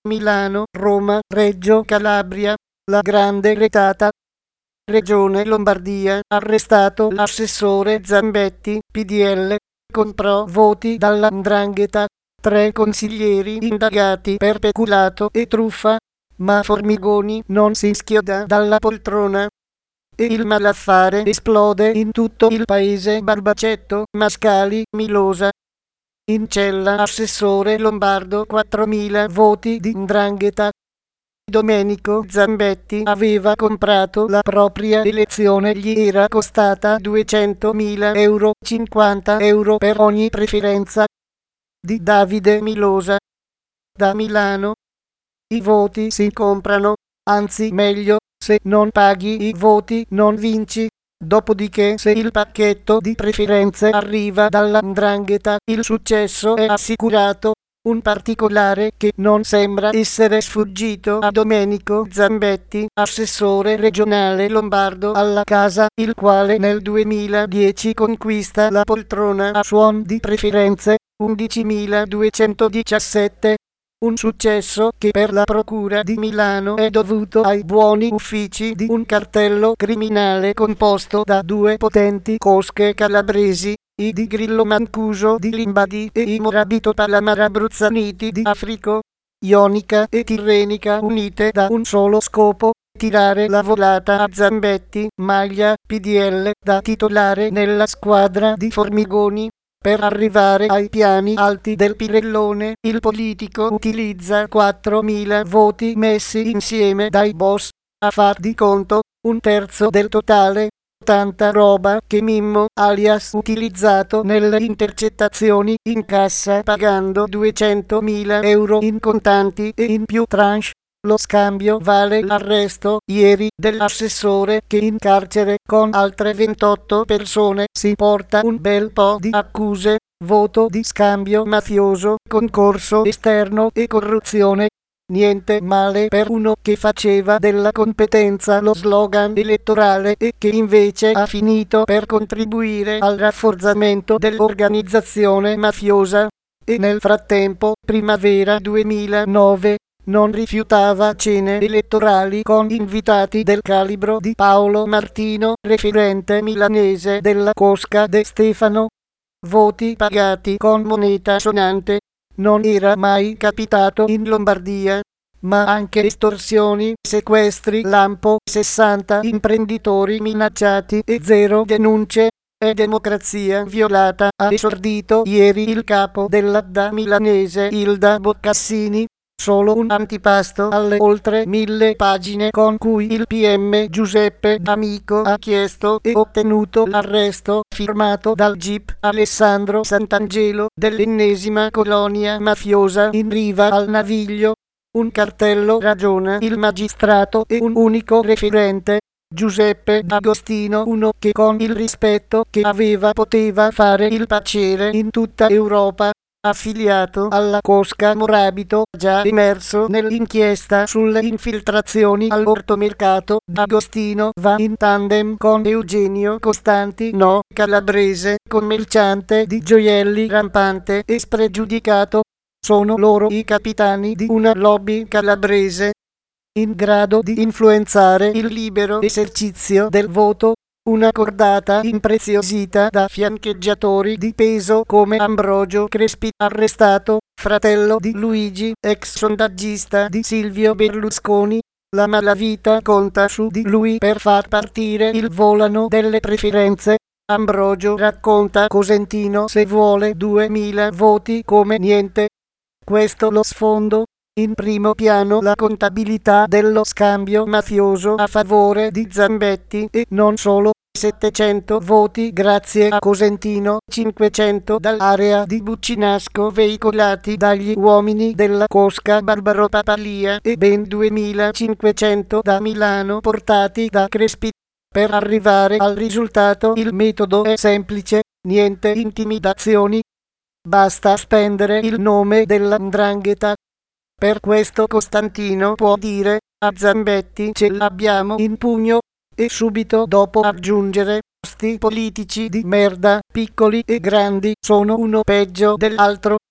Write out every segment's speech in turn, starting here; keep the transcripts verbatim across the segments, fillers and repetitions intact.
Milano, Roma, Reggio Calabria, la Grande Retata. Regione Lombardia, arrestato l'assessore Zambetti, P D L, comprò voti dalla 'ndrangheta, tre consiglieri indagati per peculato e truffa, ma Formigoni non si schioda dalla poltrona. E il malaffare esplode in tutto il paese. Barbacetto, Mascali, Milosa. In cella assessore Lombardo, quattromila voti di 'ndrangheta. Domenico Zambetti aveva comprato la propria elezione, gli era costata duecentomila euro, cinquanta euro per ogni preferenza. Di Davide Milosa. Da Milano. I voti si comprano, anzi meglio, se non paghi i voti non vinci. Dopodiché, se il pacchetto di preferenze arriva dalla 'ndrangheta, il successo è assicurato. Un particolare che non sembra essere sfuggito a Domenico Zambetti, assessore regionale lombardo alla Casa, il quale nel duemiladieci conquista la poltrona a suon di preferenze, undicimiladuecentodiciassette. Un successo che per la Procura di Milano è dovuto ai buoni uffici di un cartello criminale composto da due potenti cosche calabresi, i di Grillo Mancuso di Limbadi e i Morabito Palamara Bruzzaniti di Africo, Ionica e Tirrenica, unite da un solo scopo: tirare la volata a Zambetti, maglia P D L, da titolare nella squadra di Formigoni. Per arrivare ai piani alti del Pirellone, il politico utilizza quattromila voti messi insieme dai boss, a far di conto un terzo del totale. Tanta roba che Mimmo, alias utilizzato nelle intercettazioni, incassa pagando duecentomila euro in contanti e in più tranche. Lo scambio vale l'arresto ieri dell'assessore, che in carcere con altre ventotto persone si porta un bel po' di accuse: voto di scambio mafioso, concorso esterno e corruzione. Niente male per uno che faceva della competenza lo slogan elettorale e che invece ha finito per contribuire al rafforzamento dell'organizzazione mafiosa. E nel frattempo, primavera duemilanove, non rifiutava cene elettorali con invitati del calibro di Paolo Martino, referente milanese della Cosca De Stefano. Voti pagati con moneta sonante. Non era mai capitato in Lombardia. Ma anche estorsioni, sequestri lampo, sessanta imprenditori minacciati e zero denunce. È democrazia violata, ha esordito ieri il capo dell'A D A milanese Ilda Boccassini. Solo un antipasto alle oltre mille pagine con cui il P M Giuseppe D'Amico ha chiesto e ottenuto l'arresto, firmato dal G I P Alessandro Santangelo, dell'ennesima colonia mafiosa in riva al Naviglio. Un cartello ragiona il magistrato e un unico referente, Giuseppe D'Agostino, uno che con il rispetto che aveva poteva fare il paciere in tutta Europa. Affiliato alla Cosca Morabito, già emerso nell'inchiesta sulle infiltrazioni all'ortomercato. D'Agostino va in tandem con Eugenio Costantino, calabrese, commerciante di gioielli rampante e spregiudicato. Sono loro i capitani di una lobby calabrese in grado di influenzare il libero esercizio del voto. Una cordata impreziosita da fiancheggiatori di peso come Ambrogio Crespi, arrestato, fratello di Luigi, ex sondaggista di Silvio Berlusconi. La malavita conta su di lui per far partire il volano delle preferenze. Ambrogio, racconta Cosentino, se vuole duemila voti come niente. Questo lo sfondo. In primo piano la contabilità dello scambio mafioso a favore di Zambetti, e non solo: settecento voti grazie a Cosentino, cinquecento dall'area di Buccinasco veicolati dagli uomini della Cosca Barbaro Papalia e ben duemilacinquecento da Milano portati da Crespi. Per arrivare al risultato il metodo è semplice: niente intimidazioni. Basta spendere il nome della 'ndrangheta. Per questo Costantino può dire: a Zambetti ce l'abbiamo in pugno, e subito dopo aggiungere: sti politici di merda, piccoli e grandi, sono uno peggio dell'altro.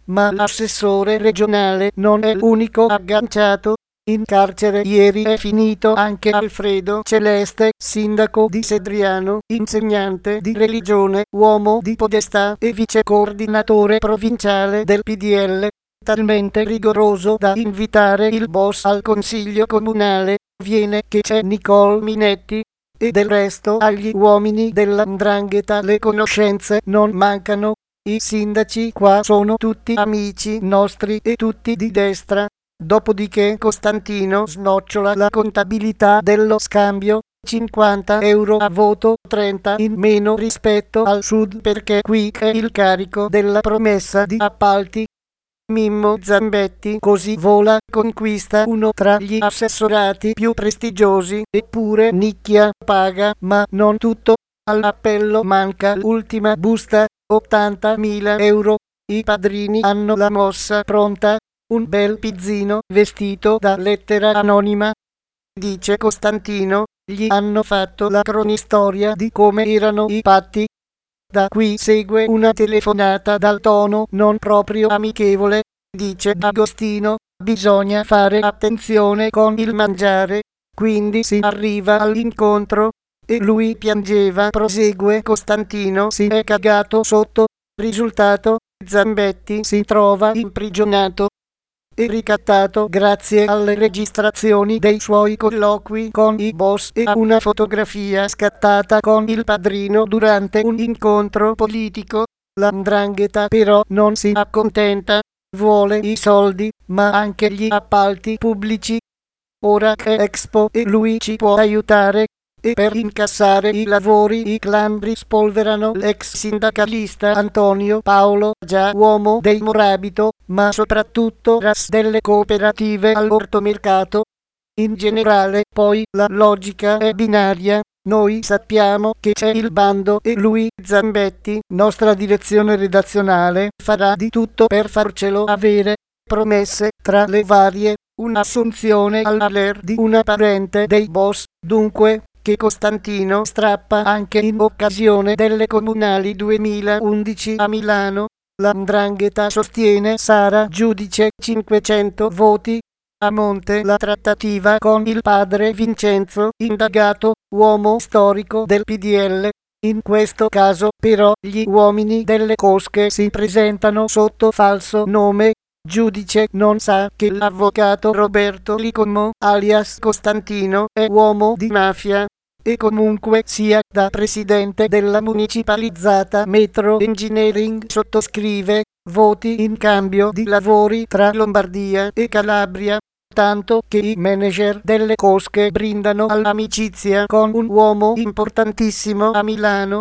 Ma l'assessore regionale non è l'unico agganciato. In carcere ieri è finito anche Alfredo Celeste, sindaco di Sedriano, insegnante di religione, uomo di podestà e vice coordinatore provinciale del P D L, talmente rigoroso da invitare il boss al consiglio comunale. Viene che c'è Nicole Minetti, e del resto agli uomini della 'ndrangheta le conoscenze non mancano. I sindaci qua sono tutti amici nostri e tutti di destra. Dopodiché Costantino snocciola la contabilità dello scambio, cinquanta euro a voto, trenta in meno rispetto al sud perché qui è il carico della promessa di appalti. Mimmo Zambetti così vola, conquista uno tra gli assessorati più prestigiosi, eppure nicchia paga, ma non tutto. All'appello manca l'ultima busta, ottantamila euro. I padrini hanno la mossa pronta. Un bel pizzino vestito da lettera anonima. Dice Costantino, gli hanno fatto la cronistoria di come erano i patti. Da qui segue una telefonata dal tono non proprio amichevole. Dice Agostino, bisogna fare attenzione con il mangiare. Quindi si arriva all'incontro. E lui piangeva, prosegue Costantino, si è cagato sotto. Risultato, Zambetti si trova imprigionato e ricattato grazie alle registrazioni dei suoi colloqui con i boss e a una fotografia scattata con il padrino durante un incontro politico. La 'ndrangheta però non si accontenta, vuole i soldi, ma anche gli appalti pubblici. Ora che Expo e lui ci può aiutare, e per incassare i lavori i clan rispolverano l'ex sindacalista Antonio Paolo, già uomo dei Morabito, ma soprattutto ras delle cooperative all'ortomercato. In generale, poi, la logica è binaria. Noi sappiamo che c'è il bando e lui, Zambetti, nostra direzione redazionale, farà di tutto per farcelo avere. Promesse, tra le varie, un'assunzione all'A L E R di una parente dei boss, dunque, che Costantino strappa anche in occasione delle comunali duemilaundici a Milano. La 'ndrangheta sostiene Sara Giudice, cinquecento voti. A monte la trattativa con il padre Vincenzo, indagato, uomo storico del P D L. In questo caso, però, gli uomini delle cosche si presentano sotto falso nome. Giudice non sa che l'avvocato Roberto Licomo, alias Costantino, è uomo di mafia. E comunque sia, da presidente della municipalizzata Metro Engineering sottoscrive voti in cambio di lavori tra Lombardia e Calabria, tanto che i manager delle cosche brindano all'amicizia con un uomo importantissimo a Milano.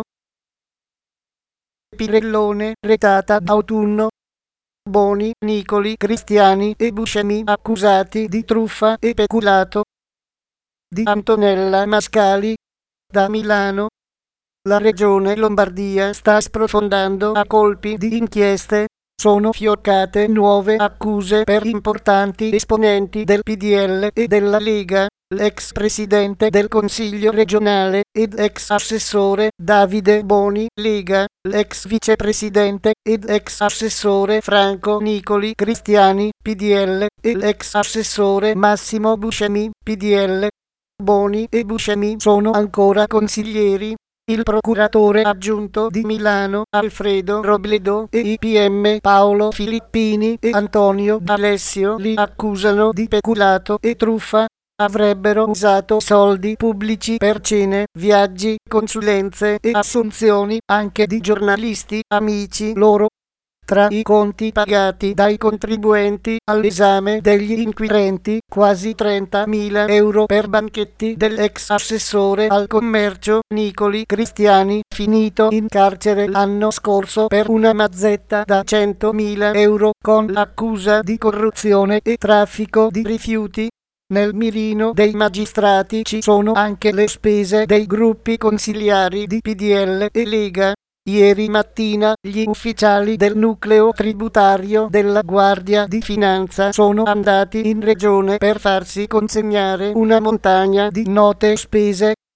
Pirellone, retata d'autunno. Boni, Nicoli, Cristiani e Buscemi accusati di truffa e peculato. Di Antonella Mascali, da Milano. La regione Lombardia sta sprofondando a colpi di inchieste. Sono fioccate nuove accuse per importanti esponenti del P D L e della Lega, l'ex presidente del Consiglio regionale ed ex assessore Davide Boni, Lega, l'ex vicepresidente ed ex assessore Franco Nicoli Cristiani, P D L, e l'ex assessore Massimo Buscemi, P D L. Boni e Buscemi sono ancora consiglieri. Il procuratore aggiunto di Milano, Alfredo Robledo, e i P M Paolo Filippini e Antonio D'Alessio li accusano di peculato e truffa. Avrebbero usato soldi pubblici per cene, viaggi, consulenze e assunzioni anche di giornalisti amici loro. Tra i conti pagati dai contribuenti all'esame degli inquirenti, quasi trentamila euro per banchetti dell'ex assessore al commercio Nicoli Cristiani, finito in carcere l'anno scorso per una mazzetta da centomila euro con l'accusa di corruzione e traffico di rifiuti. Nel mirino dei magistrati ci sono anche le spese dei gruppi consiliari di P D L e Lega. Ieri mattina gli ufficiali del nucleo tributario della Guardia di Finanza sono andati in regione per farsi consegnare una montagna di note spese.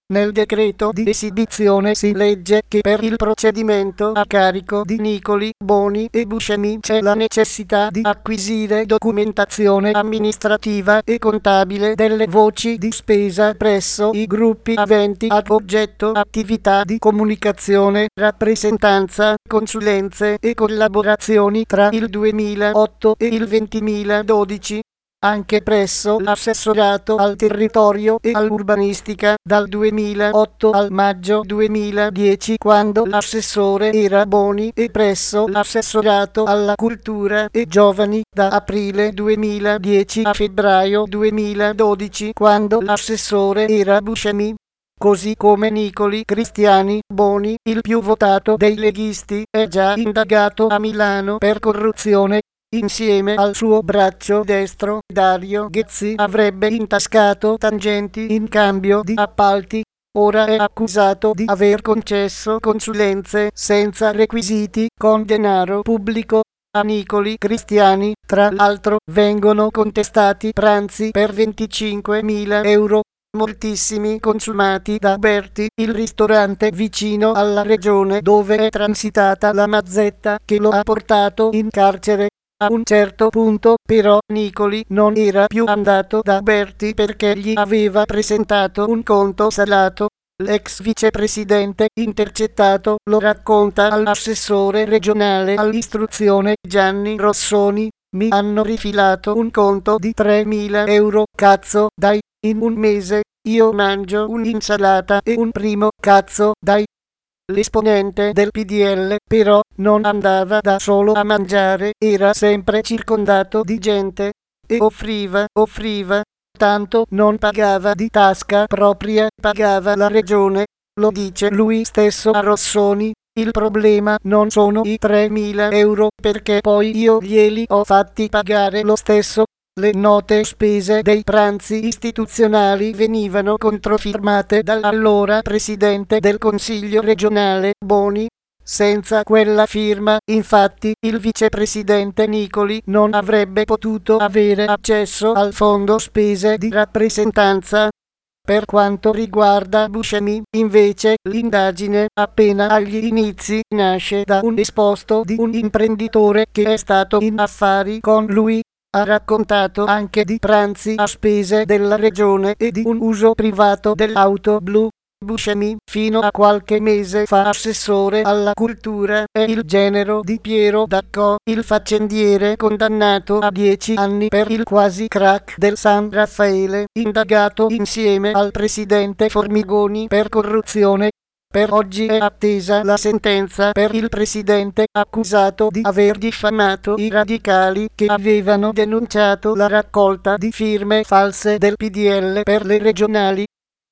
Nel decreto di esibizione si legge che per il procedimento a carico di Nicoli, Boni e Buscemi c'è la necessità di acquisire documentazione amministrativa e contabile delle voci di spesa presso i gruppi aventi ad oggetto attività di comunicazione, rappresentanza, consulenze e collaborazioni tra il duemilaotto e il duemiladodici. Anche presso l'assessorato al territorio e all'urbanistica dal duemilaotto al maggio duemiladieci, quando l'assessore era Boni, e presso l'assessorato alla cultura e giovani da aprile duemiladieci a febbraio duemiladodici, quando l'assessore era Buscemi. Così come Nicoli Cristiani Boni, il più votato dei leghisti, è già indagato a Milano per corruzione. Insieme al suo braccio destro, Dario Ghezzi, avrebbe intascato tangenti in cambio di appalti. Ora è accusato di aver concesso consulenze senza requisiti con denaro pubblico. A Nicoli Cristiani, tra l'altro, vengono contestati pranzi per venticinquemila euro, moltissimi consumati da Berti, il ristorante vicino alla regione dove è transitata la mazzetta che lo ha portato in carcere. A un certo punto, però, Nicoli non era più andato da Berti perché gli aveva presentato un conto salato. L'ex vicepresidente intercettato lo racconta all'assessore regionale all'istruzione Gianni Rossoni. Mi hanno rifilato un conto di tremila euro, cazzo, dai, in un mese io mangio un'insalata e un primo, cazzo, dai. L'esponente del P D L, però, non andava da solo a mangiare, era sempre circondato di gente. E offriva, offriva. Tanto non pagava di tasca propria, pagava la regione. Lo dice lui stesso a Rossoni. Il problema non sono i tremila euro, perché poi io glieli ho fatti pagare lo stesso. Le note spese dei pranzi istituzionali venivano controfirmate dall'allora presidente del Consiglio regionale, Boni. Senza quella firma, infatti, il vicepresidente Nicoli non avrebbe potuto avere accesso al fondo spese di rappresentanza. Per quanto riguarda Buscemi, invece, l'indagine, appena agli inizi, nasce da un esposto di un imprenditore che è stato in affari con lui. Ha raccontato anche di pranzi a spese della regione e di un uso privato dell'auto blu. Buscemi, fino a qualche mese fa assessore alla cultura, è il genero di Piero Dacco, il faccendiere condannato a dieci anni per il quasi crack del San Raffaele, indagato insieme al presidente Formigoni per corruzione. Per oggi è attesa la sentenza per il presidente, accusato di aver diffamato i radicali che avevano denunciato la raccolta di firme false del P D L per le regionali.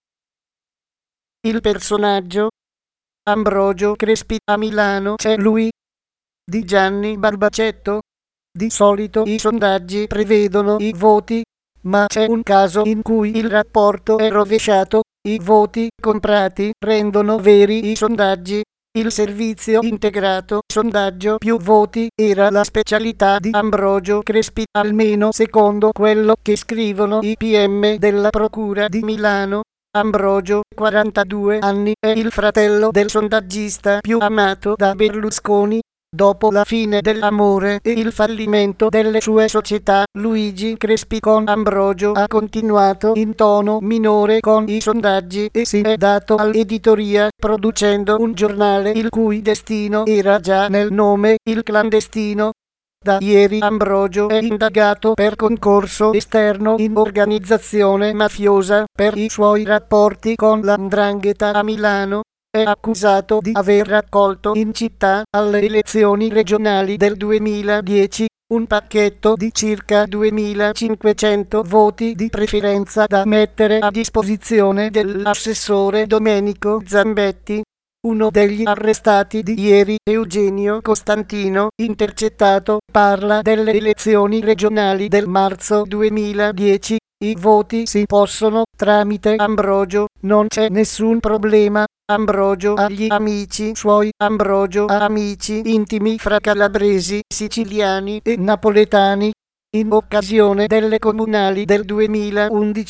Il personaggio. Ambrogio Crespi. A Milano c'è lui. Di Gianni Barbacetto. Di solito i sondaggi prevedono i voti, ma c'è un caso in cui il rapporto è rovesciato. I voti comprati rendono veri i sondaggi. Il servizio integrato sondaggio più voti era la specialità di Ambrogio Crespi, almeno secondo quello che scrivono i P M della Procura di Milano. Ambrogio, quarantadue anni, è il fratello del sondaggista più amato da Berlusconi. Dopo la fine dell'amore e il fallimento delle sue società, Luigi Crespi con Ambrogio ha continuato in tono minore con i sondaggi e si è dato all'editoria, producendo un giornale il cui destino era già nel nome, Il Clandestino. Da ieri Ambrogio è indagato per concorso esterno in organizzazione mafiosa per i suoi rapporti con la 'ndrangheta a Milano. È accusato di aver raccolto in città, alle elezioni regionali del duemiladieci, un pacchetto di circa duemilacinquecento voti di preferenza da mettere a disposizione dell'assessore Domenico Zambetti. Uno degli arrestati di ieri, Eugenio Costantino, intercettato, parla delle elezioni regionali del marzo duemiladieci. I voti si possono, tramite Ambrogio, non c'è nessun problema. Ambrogio ha gli amici suoi, Ambrogio ha amici intimi fra calabresi, siciliani e napoletani. In occasione delle comunali del duemilaundici,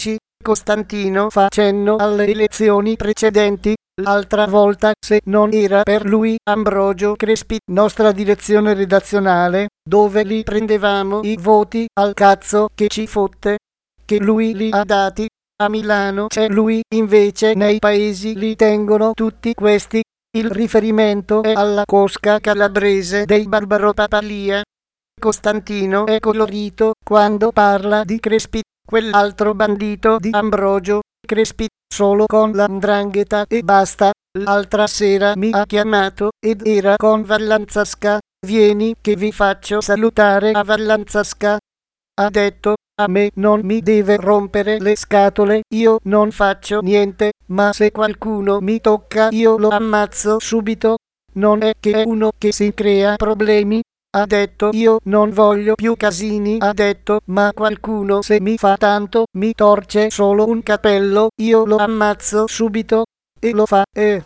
Costantino fa cenno alle elezioni precedenti. L'altra volta, se non era per lui, Ambrogio Crespi, nostra direzione redazionale, dove li prendevamo i voti, al cazzo che ci fotte, che lui li ha dati. A Milano c'è lui, invece nei paesi li tengono tutti questi. Il riferimento è alla cosca calabrese dei Barbaro Papalia. Costantino è colorito quando parla di Crespi, quell'altro bandito di Ambrogio Crespi, solo con la 'ndrangheta e basta. L'altra sera mi ha chiamato ed era con Vallanzasca. Vieni che vi faccio salutare a Vallanzasca. Ha detto, a me non mi deve rompere le scatole, io non faccio niente, ma se qualcuno mi tocca io lo ammazzo subito. Non è che è uno che si crea problemi. Ha detto, io non voglio più casini. Ha detto, ma qualcuno se mi fa tanto, mi torce solo un capello, io lo ammazzo subito. E lo fa, eh.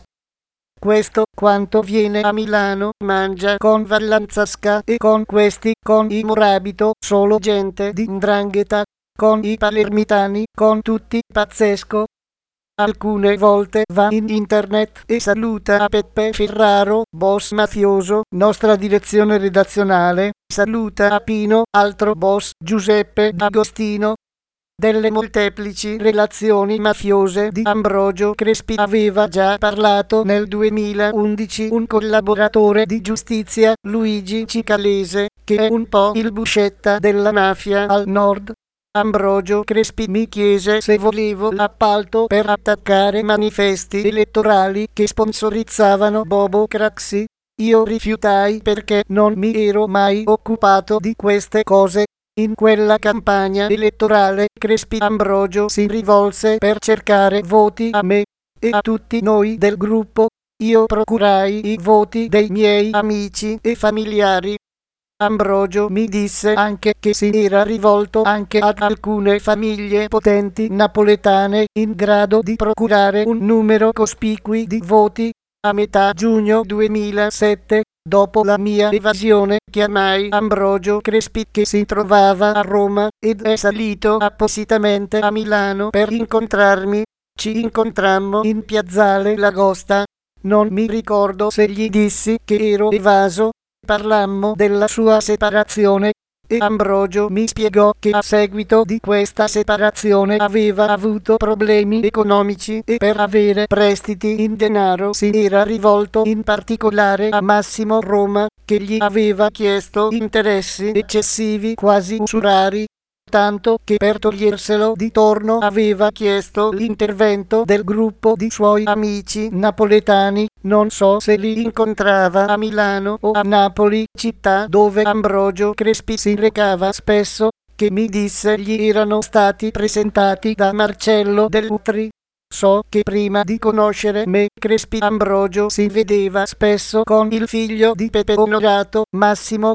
Questo quanto viene a Milano, mangia con Vallanzasca e con questi, con i Morabito, solo gente di 'ndrangheta, con i palermitani, con tutti, pazzesco. Alcune volte va in internet e saluta a Peppe Ferraro, boss mafioso, nostra direzione redazionale, saluta a Pino, altro boss, Giuseppe D'Agostino. Delle molteplici relazioni mafiose di Ambrogio Crespi aveva già parlato nel duemilaundici un collaboratore di giustizia, Luigi Cicalese, che è un po' il Buscetta della mafia al nord. Ambrogio Crespi mi chiese se volevo l'appalto per attaccare manifesti elettorali che sponsorizzavano Bobo Craxi. Io rifiutai perché non mi ero mai occupato di queste cose. In quella campagna elettorale Crespi Ambrogio si rivolse per cercare voti a me e a tutti noi del gruppo. Io procurai i voti dei miei amici e familiari. Ambrogio mi disse anche che si era rivolto anche ad alcune famiglie potenti napoletane in grado di procurare un numero cospicui di voti. A metà giugno duemilasette, dopo la mia evasione, chiamai Ambrogio Crespi che si trovava a Roma ed è salito appositamente a Milano per incontrarmi. Ci incontrammo in piazzale L'Agosta. Non mi ricordo se gli dissi che ero evaso. Parlammo della sua separazione e Ambrogio mi spiegò che a seguito di questa separazione aveva avuto problemi economici e per avere prestiti in denaro si era rivolto in particolare a Massimo Roma, che gli aveva chiesto interessi eccessivi quasi usurari, tanto che per toglierselo di torno aveva chiesto l'intervento del gruppo di suoi amici napoletani. Non so se li incontrava a Milano o a Napoli, città dove Ambrogio Crespi si recava spesso, che mi disse gli erano stati presentati da Marcello Dell'Utri. So che prima di conoscere me, Crespi Ambrogio si vedeva spesso con il figlio di Pepe Onorato, Massimo.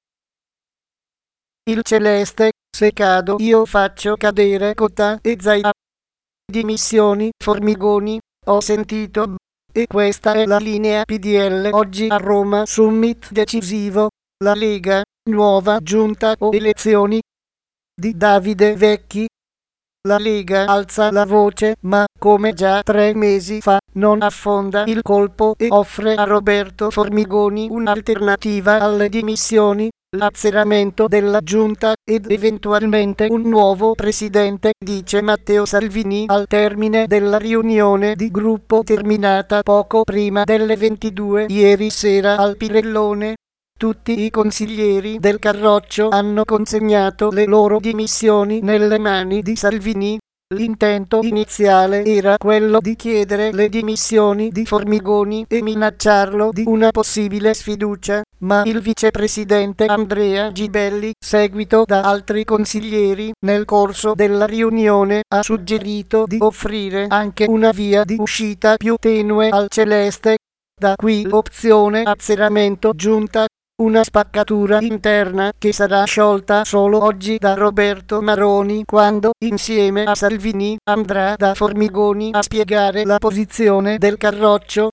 Il Celeste. Se cado io faccio cadere Cota e Zaia. Dimissioni, Formigoni, ho sentito. E questa è la linea P D L oggi a Roma Summit decisivo. La Lega, nuova giunta o elezioni di Davide Vecchi. La Lega alza la voce, ma come già tre mesi fa non affonda il colpo e offre a Roberto Formigoni un'alternativa alle dimissioni, l'azzeramento della giunta ed eventualmente un nuovo presidente, dice Matteo Salvini al termine della riunione di gruppo terminata poco prima delle ventidue ieri sera al Pirellone. Tutti i consiglieri del Carroccio hanno consegnato le loro dimissioni nelle mani di Salvini. L'intento iniziale era quello di chiedere le dimissioni di Formigoni e minacciarlo di una possibile sfiducia, ma il vicepresidente Andrea Gibelli, seguito da altri consiglieri, nel corso della riunione ha suggerito di offrire anche una via di uscita più tenue al Celeste. Da qui l'opzione azzeramento giunta. Una spaccatura interna che sarà sciolta solo oggi da Roberto Maroni quando, insieme a Salvini, andrà da Formigoni a spiegare la posizione del Carroccio.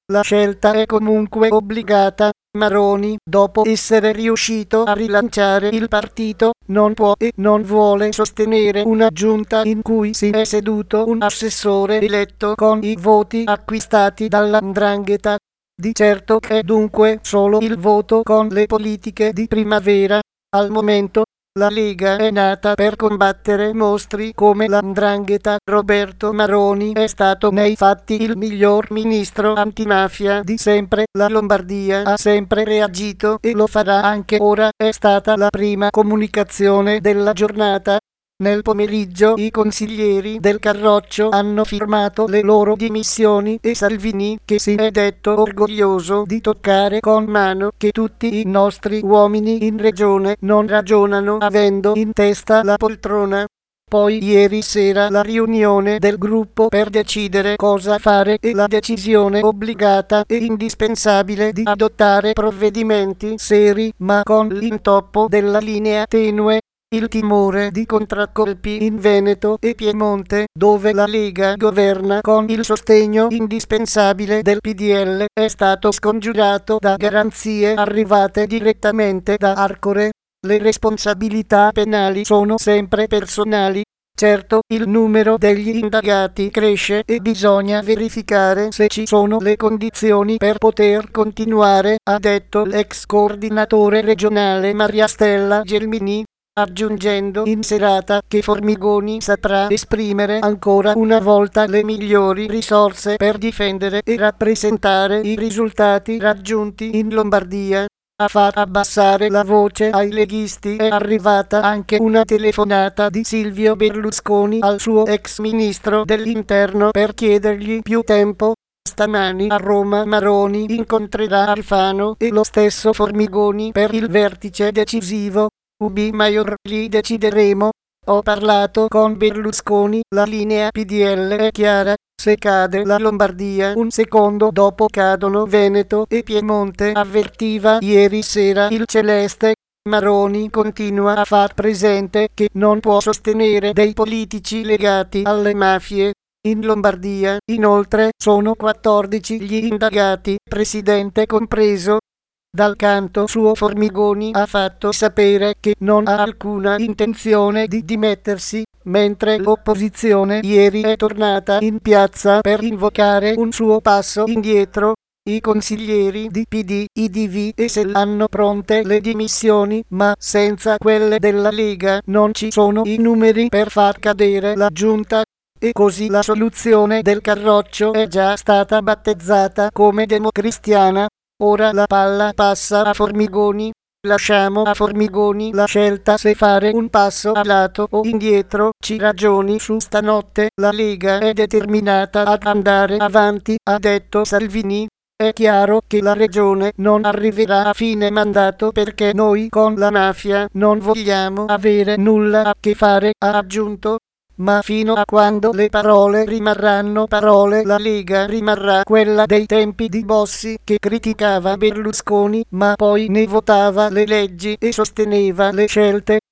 La scelta è comunque obbligata. Maroni, dopo essere riuscito a rilanciare il partito, non può e non vuole sostenere una giunta in cui si è seduto un assessore eletto con i voti acquistati dalla 'ndrangheta. Di certo è dunque solo il voto con le politiche di primavera. Al momento la Lega è nata per combattere mostri come la 'ndrangheta. Roberto Maroni è stato nei fatti il miglior ministro antimafia di sempre. La Lombardia ha sempre reagito e lo farà anche ora. È stata la prima comunicazione della giornata. Nel pomeriggio i consiglieri del Carroccio hanno firmato le loro dimissioni e Salvini, che si è detto orgoglioso di toccare con mano che tutti i nostri uomini in regione non ragionano avendo in testa la poltrona. Poi ieri sera la riunione del gruppo per decidere cosa fare e la decisione obbligata e indispensabile di adottare provvedimenti seri ma con l'intoppo della linea tenue. Il timore di contraccolpi in Veneto e Piemonte, dove la Lega governa con il sostegno indispensabile del P D L, è stato scongiurato da garanzie arrivate direttamente da Arcore. Le responsabilità penali sono sempre personali. Certo, il numero degli indagati cresce e bisogna verificare se ci sono le condizioni per poter continuare, ha detto l'ex coordinatore regionale Maria Stella Gelmini, aggiungendo in serata che Formigoni saprà esprimere ancora una volta le migliori risorse per difendere e rappresentare i risultati raggiunti in Lombardia. A far abbassare la voce ai leghisti è arrivata anche una telefonata di Silvio Berlusconi al suo ex ministro dell'interno per chiedergli più tempo. Stamani a Roma Maroni incontrerà Alfano e lo stesso Formigoni per il vertice decisivo. Ubi maior, lì decideremo. Ho parlato con Berlusconi, la linea P D L è chiara. Se cade la Lombardia, un secondo dopo cadono Veneto e Piemonte, avvertiva ieri sera il Celeste. Maroni continua a far presente che non può sostenere dei politici legati alle mafie. In Lombardia, inoltre, sono quattordici gli indagati, presidente compreso. Dal canto suo Formigoni ha fatto sapere che non ha alcuna intenzione di dimettersi, mentre l'opposizione ieri è tornata in piazza per invocare un suo passo indietro. I consiglieri di P D, I D V e S E L hanno pronte le dimissioni, ma senza quelle della Lega non ci sono i numeri per far cadere la giunta. E così la soluzione del Carroccio è già stata battezzata come democristiana. Ora la palla passa a Formigoni. Lasciamo a Formigoni la scelta se fare un passo a lato o indietro. Ci ragioni su stanotte. La Lega è determinata ad andare avanti, ha detto Salvini. È chiaro che la regione non arriverà a fine mandato perché noi con la mafia non vogliamo avere nulla a che fare, ha aggiunto. Ma fino a quando le parole rimarranno parole, la Lega rimarrà quella dei tempi di Bossi, che criticava Berlusconi ma poi ne votava le leggi e sosteneva le scelte.